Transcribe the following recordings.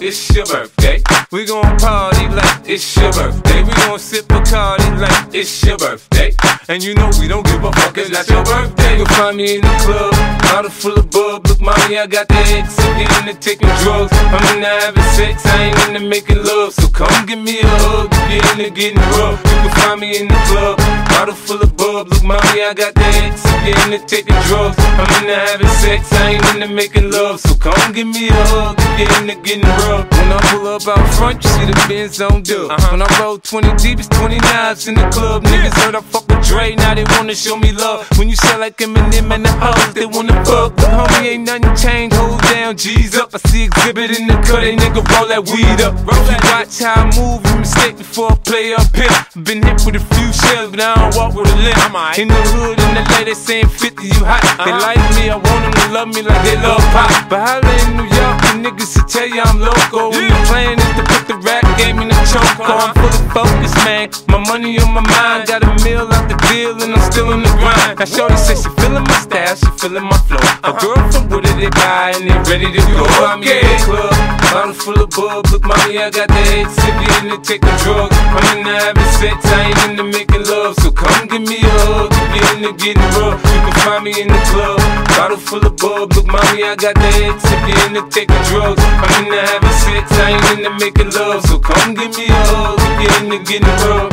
it's your birthday. We gon' party like it's your birthday. We gon' sip Bacardi like it's your birthday. And you know we don't give a fuck, it's not your birthday. You'll find me in the club, bottle full of bub. Look, mommy, I got the X, I'm getting into taking drugs. I'm into having sex, I ain't into making love. So come give me a hug, if you're into getting rough. You can find me in the club, bottle full of bub. Look, mommy, I got the X, I'm getting into taking drugs. I'm into having sex, I ain't into making love. So come give me a hug, if you're into getting rough. When I pull up out front, you see the Benz on dub. When I roll 20 deep, it's 29s in the club. Niggas heard I fuck with Dre, now they wanna show me love. When you sell like Eminem and the hoes, they wanna fuck. But homie, ain't nothing changed, hold down, G's up. I see exhibit in the cut, they nigga roll that weed up. If you watch how I move, you mistake before I play up here. Been hit with a few shells, but I don't walk with a limp. In the hood, in the lady saying 50, you hot. They like me, I want them to love me like they love pop. But holla in New York, the niggas will tell you I'm loco. When the plan is to put the rap game in the choke. I'm fully focused, man. My money on my mind, got a meal out the deal, and I'm still in the grind. Now shorty says she feeling my style, she feeling my flow. A girl from Wooded, they buy and they ready to go. I'm in the club, bottle full of bub. Look, mommy, I got the X, if you into taking drugs. I'm into having sex, I ain't into making love. So come give me a hug, if you into getting rough. You can find me in the club, bottle full of bub. Look, mommy, I got the X, if you into taking drugs. I'm into having sex, I ain't into making love. So come give me a hug, if you into getting rough.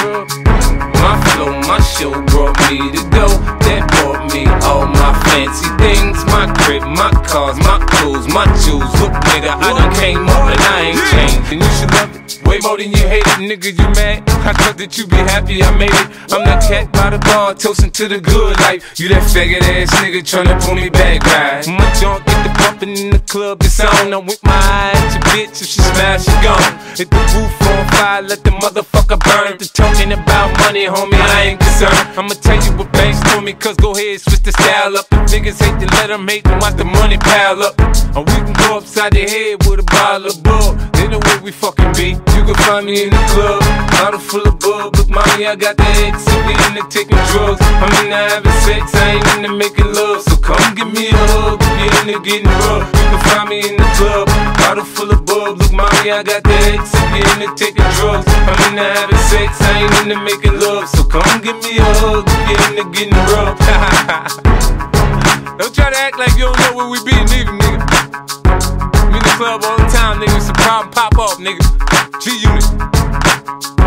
My flow, my show brought me to go. That brought me all my fancy things. My crib, my cars, my clothes, my jewels. Look, nigga, I done came up and I ain't changed. And you should love it way more than you hate it. Nigga, you mad? I thought that you be happy I made it. I'm that cat by the bar, toasting to the good life. You that faggot ass nigga tryna pull me back, right? My junk get the bumpin' in the club, it's on. I'm with my eye at your bitch, if she smash, she gone. Hit the roof on fire, let the motherfucker burn. The talking about money, homie, I ain't concerned. I'ma tell you what banks told me, cause go ahead, switch the style up. If niggas hate to let them hate, then watch the money pile up. Or we can go upside the head with a bottle of bub. They know where we fucking be. You can find me in the club, bottle full of bub. Look, mommy, I got the X, if you into taking drugs. I'm into having sex, I ain't into making love. So come give me a hug, if you into getting rough. You can find me in the club, bottle full of bub. Look, mommy, I got the X, if you into taking drugs. I'm into having sex, I ain't into making love. So come give me a hug, if you into getting rough. Don't try to act like you don't know where we be, neither, nigga. I'm in the club all the time, nigga. It's a problem, pop off, nigga. G-Unit.